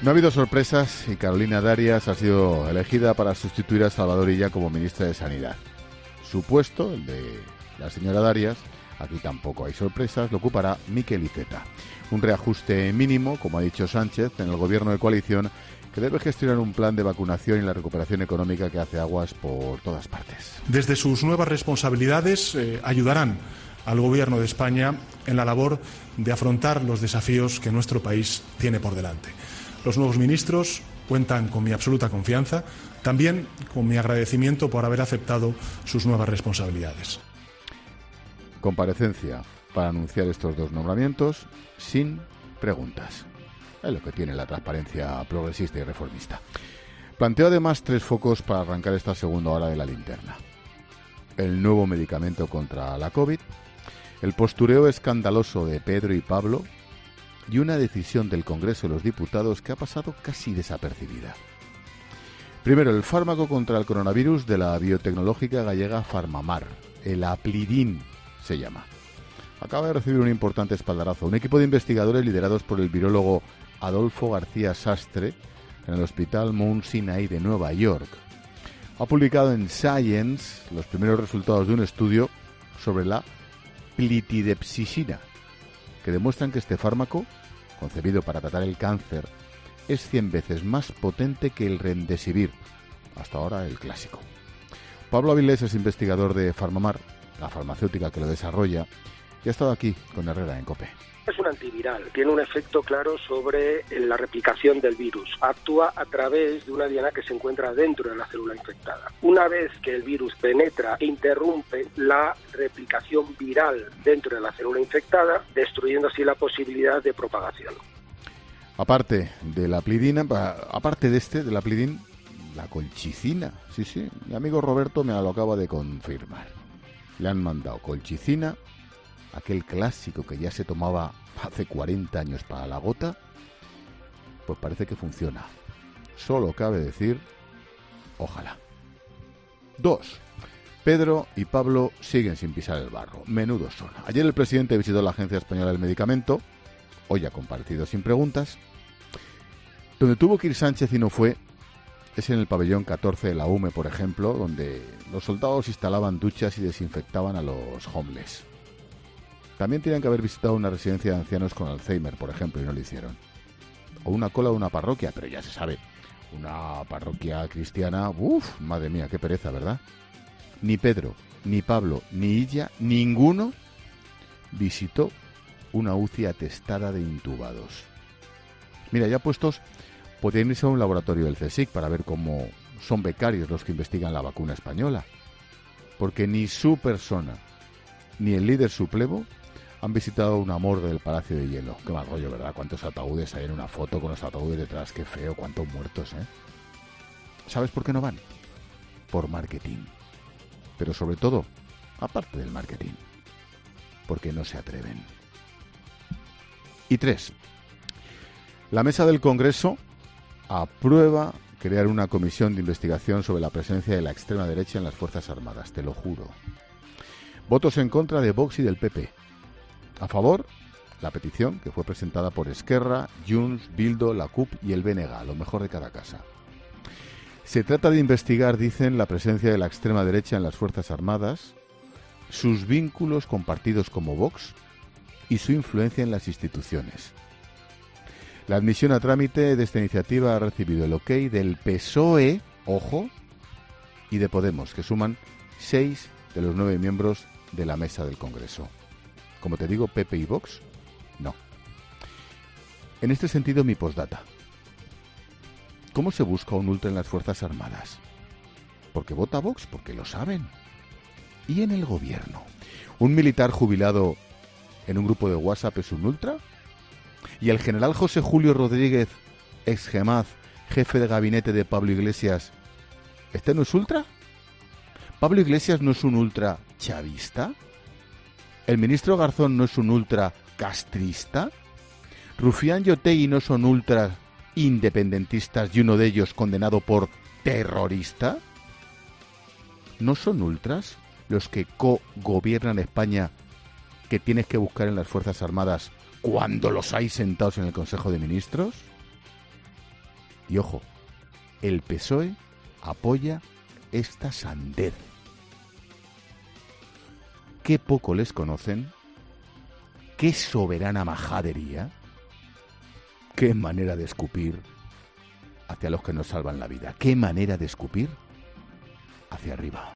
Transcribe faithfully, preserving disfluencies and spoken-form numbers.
No ha habido sorpresas y Carolina Darias ha sido elegida para sustituir a Salvador Illa como ministra de Sanidad. Su puesto, el de la señora Darias, aquí tampoco hay sorpresas, lo ocupará Miquel Iceta. Un reajuste mínimo, como ha dicho Sánchez, en el gobierno de coalición, que debe gestionar un plan de vacunación y la recuperación económica que hace aguas por todas partes. Desde sus nuevas responsabilidades eh, ayudarán al Gobierno de España en la labor de afrontar los desafíos que nuestro país tiene por delante. Los nuevos ministros cuentan con mi absoluta confianza, también con mi agradecimiento por haber aceptado sus nuevas responsabilidades. Comparecencia para anunciar estos dos nombramientos sin preguntas. Es lo que tiene la transparencia progresista y reformista. Planteo además tres focos para arrancar esta segunda hora de la linterna. El nuevo medicamento contra la COVID, el postureo escandaloso de Pedro y Pablo y una decisión del Congreso de los Diputados que ha pasado casi desapercibida. Primero, el fármaco contra el coronavirus de la biotecnológica gallega Farmamar, el Aplidin se llama. Acaba de recibir un importante espaldarazo. Un equipo de investigadores liderados por el virólogo Adolfo García Sastre en el Hospital Mount Sinai de Nueva York ha publicado en Science los primeros resultados de un estudio sobre la plitidepsisina, que demuestran que este fármaco, concebido para tratar el cáncer, es cien veces más potente que el Remdesivir, hasta ahora el clásico. Pablo Avilés es investigador de Farmamar, la farmacéutica que lo desarrolla, y ha estado aquí con Herrera en COPE. Es un antiviral, tiene un efecto claro sobre la replicación del virus. Actúa a través de una diana que se encuentra dentro de la célula infectada. Una vez que el virus penetra e interrumpe la replicación viral dentro de la célula infectada, destruyendo así la posibilidad de propagación. Aparte de la plidina, aparte de este, de la plidin, la colchicina. Sí, sí, mi amigo Roberto me lo acaba de confirmar. Le han mandado colchicina, aquel clásico que ya se tomaba hace cuarenta años para la gota, pues parece que funciona. Solo cabe decir, ojalá. Dos. Pedro y Pablo siguen sin pisar el barro. Menudos son. Ayer el presidente visitó la Agencia Española del Medicamento, hoy ha comparecido sin preguntas. Donde tuvo que ir Sánchez y no fue es en el pabellón catorce de la U M E, por ejemplo, donde los soldados instalaban duchas y desinfectaban a los homeless. También tenían que haber visitado una residencia de ancianos con Alzheimer, por ejemplo, y no lo hicieron. O una cola de una parroquia, pero ya se sabe, una parroquia cristiana, uff, madre mía, qué pereza, ¿verdad? Ni Pedro, ni Pablo, ni Illa, ninguno visitó una U C I atestada de intubados. Mira, ya puestos, podrían irse a un laboratorio del CSIC para ver cómo son becarios los que investigan la vacuna española. Porque ni su persona, ni el líder suplevo han visitado una morgue del Palacio de Hielo. Qué mal rollo, ¿verdad? Cuántos ataúdes hay en una foto con los ataúdes detrás. Qué feo, cuántos muertos, ¿eh? ¿Sabes por qué no van? Por marketing. Pero sobre todo, aparte del marketing, porque no se atreven. Y tres. La mesa del Congreso aprueba crear una comisión de investigación sobre la presencia de la extrema derecha en las Fuerzas Armadas, te lo juro. Votos en contra de Vox y del P P. A favor, la petición que fue presentada por Esquerra, Junts, Bildu, la C U P y el B N G, lo mejor de cada casa. Se trata de investigar, dicen, la presencia de la extrema derecha en las Fuerzas Armadas, sus vínculos con partidos como Vox y su influencia en las instituciones. La admisión a trámite de esta iniciativa ha recibido el ok del P S O E, ojo, y de Podemos, que suman seis de los nueve miembros de la mesa del Congreso. Como te digo, P P y Vox, no. En este sentido, mi postdata. ¿Cómo se busca un ultra en las Fuerzas Armadas? Porque vota Vox, porque lo saben. ¿Y en el gobierno? ¿Un militar jubilado en un grupo de WhatsApp es un ultra? ¿Y el general José Julio Rodríguez, ex Gemaz, jefe de gabinete de Pablo Iglesias, este no es ultra? ¿Pablo Iglesias no es un ultra chavista? ¿El ministro Garzón no es un ultra castrista? ¿Rufián y Otegi no son ultras independentistas y uno de ellos condenado por terrorista? ¿No son ultras los que co-gobiernan España que tienes que buscar en las Fuerzas Armadas cuando los hay sentados en el Consejo de Ministros? Y ojo, el P S O E apoya esta sandez. Qué poco les conocen, qué soberana majadería, qué manera de escupir hacia los que nos salvan la vida, qué manera de escupir hacia arriba.